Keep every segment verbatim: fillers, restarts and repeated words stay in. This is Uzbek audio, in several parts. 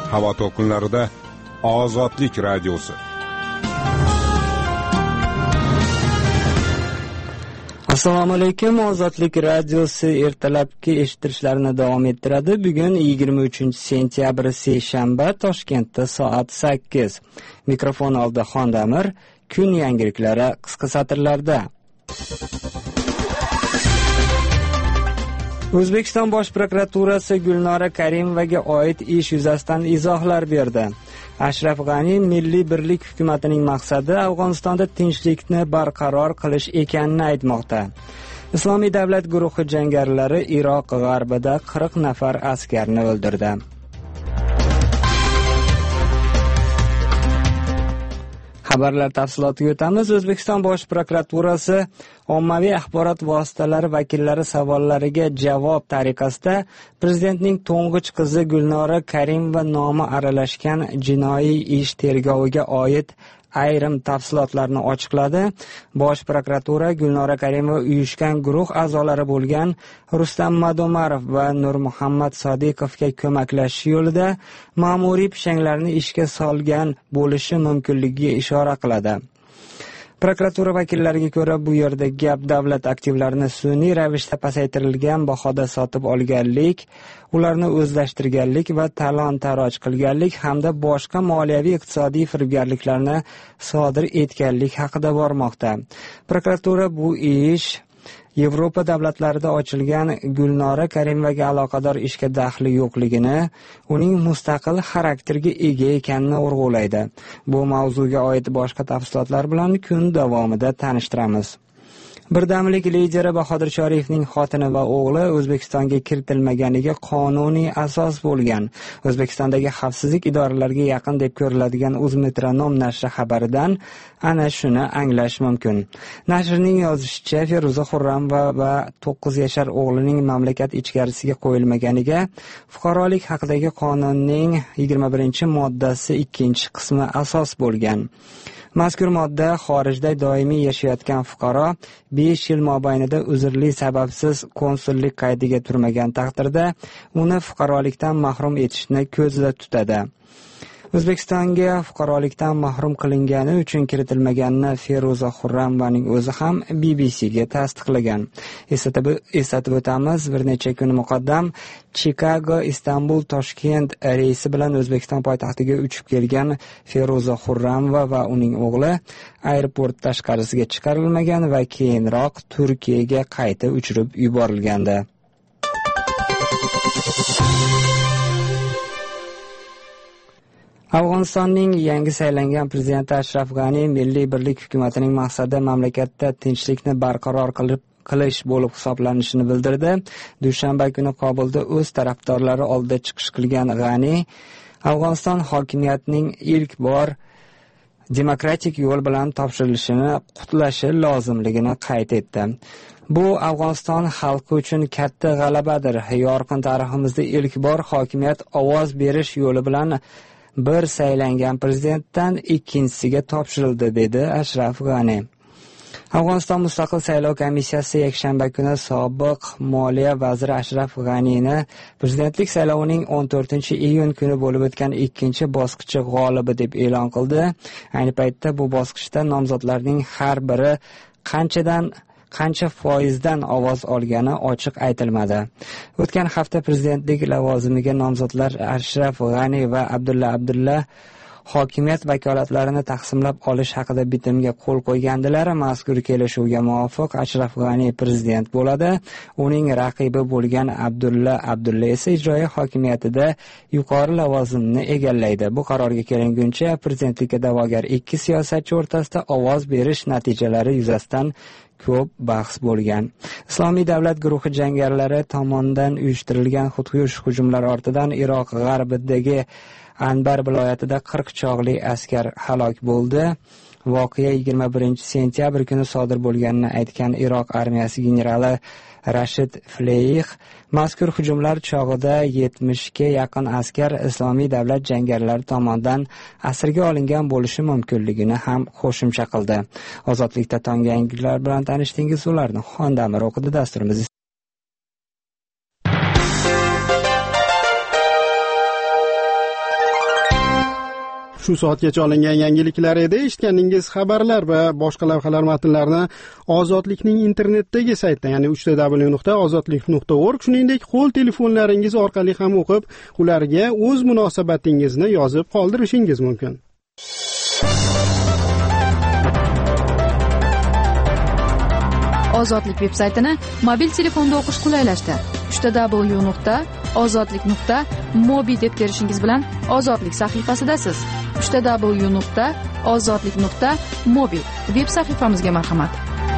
havo to'lqinlarida Ozodlik radiosi. Assalomu alaykum. Ozodlik radiosi ertalabki eshittirishlarni davom ettiradi. Bugun yigirma uchinchi sentyabr seshanba, Toshkentda soat sakkiz. Mikrofon oldida Xondamir. Kun yangiliklari qisqa satrlarda. O'zbekiston Bosh prokuraturasi Gulnora Karimovaga oid ish yuzasidan izohlar berdi. Ashraf G'ani Milliy birlik hukumatining maqsadi Afg'onistonda tinchlikni barqaror qilish ekanini aytmoqda. Islomiy davlat guruhi jangarilari Iroq g'arbida qirq nafar askarni o'ldirdi. Xabarlar tafsilotiga o'tamiz. O'zbekiston Bosh prokuraturasi ommaviy axborot vositalari vakillari savollariga javob tariqasida prezidentning to'ng'ich qizi Gulnora Karimova nomi aralashgan jinoiy ish tergoviga oid ayrim tafsilotlarni ochiqladi. Bosh prokuratura Gulnora Karimova uyushgan guruh a'zolari bo'lgan Rustam Madomarov va Nurmuhammad Sodiqovga ko'maklashish yo'lida ma'muriy pishanglarni ishga solgan bo'lishi mumkinligiga ishora qiladi. Prokuratura vakillariga ko'ra, bu yerda gap davlat aktivlarini sun'iy ravishda pasaytirilgan bahoda sotib olganlik, ularni o'zlashtirganlik va talon-taroj qilganlik hamda boshqa moliyaviy iqtisodiy firibgarliklarni sodir etganlik haqida bormoqda. Prokuratura bu ish Yevropa davlatlarida ochilgan Gulnora Karimovaga aloqador ishga daxli yo'qligini, uning mustaqil xarakterga ega ekanini urg'ulaydi. Bu mavzuga oid boshqa tafsilotlar bilan kun davomida tanishtiramiz. Birdamlik lideri Bahodir Sharifning xotini va o'g'li O'zbekistonga kiritilmaganiga qonuniy asos bo'lgan. O'zbekistondagi xavfsizlik idoralariga yaqin deb ko'riladigan Uzmetronom nashri xabaridan ana shuni anglash mumkin. Nashrning yozishicha, Feruza Xurramova va to'qqiz yashar o'g'lining mamlakat ichkarisiga qo'yilmaganiga fuqarolik haqidagi qonunning yigirma birinchi moddasi ikkinchi qismi asos bo'lgan. Mazkur modda xorijda doimiy yashayotgan fuqaro besh yil mobaynida uzrli sababsiz konsullik qaydiga turmagan taqdirda uni fuqarolikdan mahrum etishni ko'zda tutadi. O'zbekistonga fuqarolikdan mahrum qilingani uchun kiritilmaganini Feruza Xurramovaning o'zi ham B B C ga tasdiqlagan. Eslatib, eslatib o'tamiz, bir necha kun muqaddam Chicago, Istanbul, Toshkent reysi bilan O'zbekiston poytaxtiga uchib kelgan Feruza Xurramova va uning o'g'li aeroport tashqarisiga chiqarilmagan va keyinroq Turkiyaga qayta uchirib yuborilgandi. Afg'onistonning yangi saylangan prezidenti Ashraf G'ani Milliy birlik hukumatining maqsadi mamlakatda tinchlikni barqaror qilib qilish bo'lib hisoblanishini bildirdi. Dushanba kuni Kobulda o'z tarafdorlari oldida chiqish qilgan G'ani Afg'oniston hokimiyatining ilk bor demokratik yo'l bilan topshirilishini qutlashi lozimligini qayd etdi. Bu Afg'oniston xalqi uchun katta g'alabadir. Yorqin tariximizda ilk bor hokimiyat ovoz berish yo'li bilan bir saylangan prezidentdan ikkinchisiga topshirildi, dedi Ashraf G'ani. Afg'oniston Mustaqil saylov komissiyasi yakshanba kuni sobiq moliya vaziri Ashraf G'anini prezidentlik saylovining o'n to'rtinchi iyun kuni bo'lib o'tgan ikkinchi bosqichi g'olibi deb e'lon qildi. Ayni paytda bu bosqichda nomzodlarning har biri qanchadan qancha foizdan ovoz olgani ochiq aytilmadi. O'tgan hafta prezidentlik lavozimiga nomzodlar Ashraf G'ani va Abdulla Abdulla hokimiyat vakolatlarini taqsimlab olish haqida bitimga qo'l qo'ygandilar. Mazkur kelishuvga muvofiq Ashraf G'ani prezident bo'ladi. Uning raqibi bo'lgan Abdulla Abdulla esa ijroiya hokimiyatida yuqori lavozimni egallaydi. Bu qarorga kelinguncha prezidentlikka da'vogar ikki siyosatchi o'rtasida ovoz berish natijalari yuzasidan ko'p bahs bo'lgan. Islomiy davlat guruhi jangarilari tomonidan uyushtirilgan xudkush hujumlar ortidan Iroq g'arbidagi Anbar viloyatida qirq chog'li askar halok bo'ldi. Voqea yigirma birinchi sentyabr kuni sodir bo'lganini aytgan Iroq armiyasi generali Rashid Fleyx mazkur hujumlar chog'ida yetmishga yaqin askar Islomiy davlat jangarilari tomonidan asirga olingan bo'lishi mumkinligini ham qo'shimcha qildi. Ozodlikda tong yangiliklar bilan tanishdingiz, ularni Xondamir o'qidi. Dasturimiz shu soatgacha olingan yangiliklar edi. Eshitganingiz xabarlar va boshqa lavhalar matnlarini Ozodlikning internetdagi saytida, ya'ni uch t w nuqta ozodlik nuqta org, shuningdek qo'l telefonlaringiz orqali ham o'qib, ularga o'z munosabatingizni yozib qoldirishingiz mumkin. Ozodlik veb-saytini mobil telefonda o'qish qulaylashdi. uch t w nuqta ozodlik nuqta mobi deb terishingiz bilan Ozodlik sahifasidasiz. uch t w nuqta ozodlik nuqta mobi veb sahifamizga marhamat.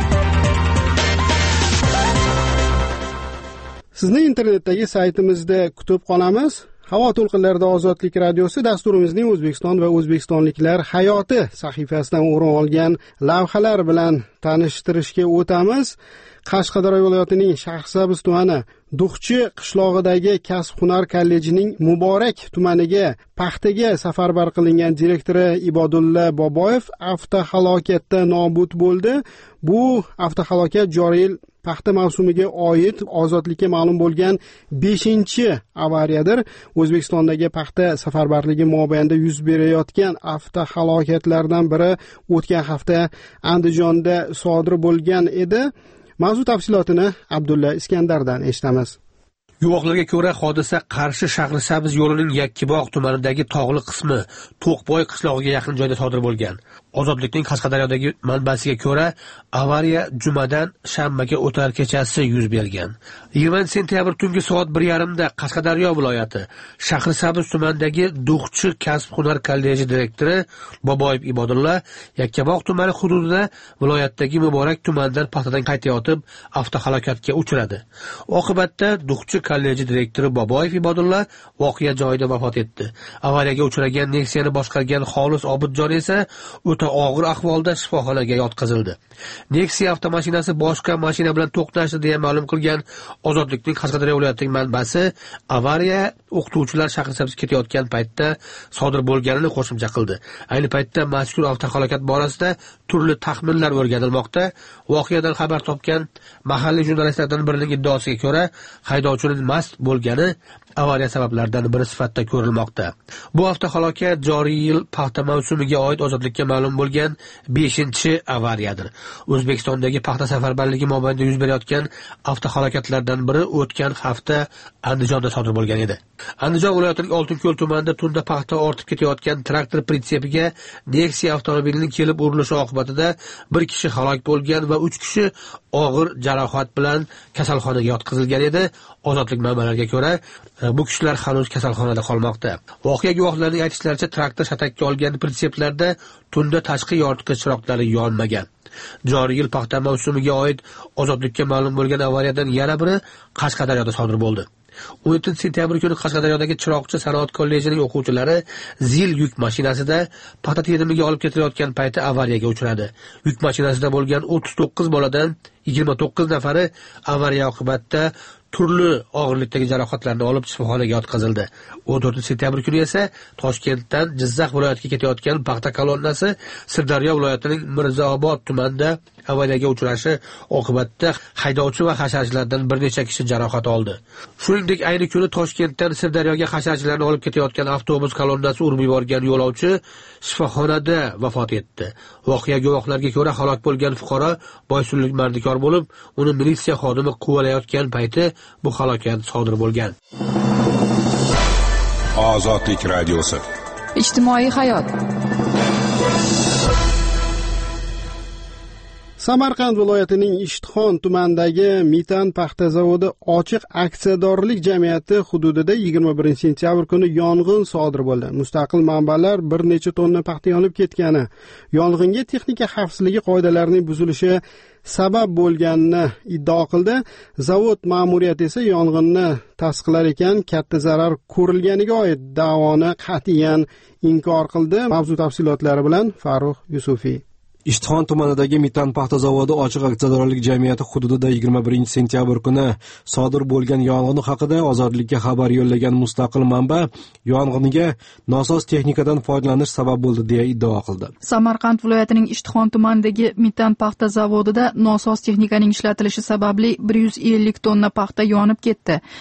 Sizni internetdagi saytimizda kutib qolamiz. Havo to'lqinlarida Ozodlik radiosi dasturimizning O'zbekiston va o'zbekistonliklar hayoti sahifasidan o'rin olgan lavhalar bilan tanishtirishga o'tamiz. Qashqadaryo viloyatining Shahrisabz tumani Duxchi qishlog'idagi Kasb-hunar kollejining Muborak tumaniga paxtaga safarbar qilingan direktori Ibodulla Boboyev avtohalokatda nobud bo'ldi. Bu avtohalokat joriy yil paxta mavsumiga oid Ozodlikka ma'lum bo'lgan beshinchi avariyadir. O'zbekistondagi paxta safarbarligi mobaynida yuz berayotgan avtohalokatlardan biri o'tgan hafta Andijonda sodir bo'lgan edi. Mavzu tafsilotini Abdulla Iskandardan eshitamiz. Guvohlarga ko'ra, hodisa Qarshi Shahrisabz yo'lining Yakkabog' tumanidagi tog'li qismi To'qboy qishlog'iga yaqin joyda sodir bo'lgan. Ozodlikning Qashqadaryodagi manbasiga ko'ra, avariya jumadan shanbaga o'tar kechasi yuz bergan. yigirmanchi sentyabr tungi soat bir yarim da Qashqadaryo viloyati Shahrisabz tumanidagi Duxchi kasb-hunar kolleji direktori Boboyev Ibodulla Yakkabog' tumani hududida viloyatdagi Muborak tumanidan paxtadan qaytayotib avtohalokatga uchradi. Oqibatda Duxchi kolleji direktori Boboyev Ibodulla voqea joyida vafot etdi. Avariyaga uchragan Nexia'ni boshqargan Xolis Obidjon esa o'ta og'ir ahvolda shifoxonaga yotqizildi. Nexia avtomashinasi boshqa mashina bilan to'qnashdi deya ma'lum qilgan Ozodlikning Qashqadaryo viloyatining manbasi, avariya o'qituvchilar Shahrisabzga ketayotgan paytda sodir bo'lganini qo'shimcha qildi. Ayni paytda mazkur avtohalokat borasida turli taxminlar o'rganilmoqda. Voqeadan xabar topgan mahalliy jurnalistlardan birining iddaosiga ko'ra, haydovchining mast bo'lgani avariya sabablaridan biri sifatida ko'rilmoqda. Bu avtohalokat joriy yil paxta mavsumiga oid Ozodlikka ma'lum bo'lgan beshinchi avariyadir. O'zbekistondagi paxta safarbarligi mobaynida yuz berayotgan avtohalokatlardan biri o'tgan hafta Andijonda sodir bo'lgan edi. Andijon viloyatining Oltinko'l tumanida tunda paxta ortib ketayotgan traktor pritsepiga Nexia avtomobilining kelib urilishi oqibatida bir kishi halok bo'lgan va uch kishi og'ir jarohat bilan kasalxonaga yotqizilgan edi. Ozodlik manbalariga ko'ra, bu kishilar hanuz kasalxonada qolmoqda. Voqea guvohlarining aytishlaricha, traktor shatakka olgan pritseplarda tunda tashqi yoritqich chiroqlari yonmagan. Joriy yil paxta mavsumiga oid Ozodlikka ma'lum bo'lgan avariyadan yana biri Qashqadaryoda sodir bo'ldi. o'n yettinchi sentyabr kuni Qashqadaryodagi Chiroqchi sanoat kollejining o'quvchilari zil yuk mashinasida paxta terimiga olib ketilayotgan payti avariyaga uchradi. Yuk mashinasida bo'lgan o'ttiz to'qqiz boladan yigirma to'qqiz nafari avariya oqibatida turli og'irlikdagi jarohatlarni olib shifoxonaga yotqizildi. o'n to'rtinchi sentyabr kuni esa Toshkentdan Jizzax viloyatiga ketayotgan paxta kolonnasi Sirdaryo viloyatining Mirzaobod tumanida avariyaga uchrashi oqibatida haydovchi va hasharchilardan bir necha kishi jarohat oldi. Shuningdek, ayni kuni Toshkentdan Sirdaryoga hasharchilarni olib ketayotgan avtobus kolonnasi urib yuborgan yo'lovchi shifoxonada vafot etdi. Voqea guvohlariga ko'ra, halok bo'lgan fuqaro boysunlik mardikor bo'lib, uni militsiya xodimi quvalayotgan payti bu halokat sodir bo'lgan. Ozodlik radiosi. Ijtimoiy hayot. Samarqand viloyatining Ishtixon tumanidagi Mitan paxta zavodi ochiq aksiyadorlik jamiyati hududida yigirma birinchi sentyabr kuni yong'in sodir bo'ldi. Mustaqil manbalar bir necha tonna paxta yonib ketgani, yong'inga texnika xavfsizligi qoidalarining buzilishi sabab bo'lganini iddao qildi. Zavod ma'muriyati esa yong'inni tasdiqlar ekan, katta zarar ko'rilganiga oid da'voni qat'iyan inkor qildi. Mavzu tafsilotlari bilan Farruh Yusufiy. Ishtixon tumanidagi Mitan paxta zavodi ochiq aksiyadorlik jamiyati hududida yigirma birinchi sentyabr kuni sodir bo'lgan yong'in haqida Ozodlikka xabar yo'llagan mustaqil manba yong'inga nosoz texnikadan foydalanish sabab bo'ldi deya iddao qildi. Samarqand viloyatining Ishtixon tumanidagi Mitan paxta zavodida nosoz texnikaning ishlatilishi sababli bir yuz ellik tonna paxta yonib ketdi.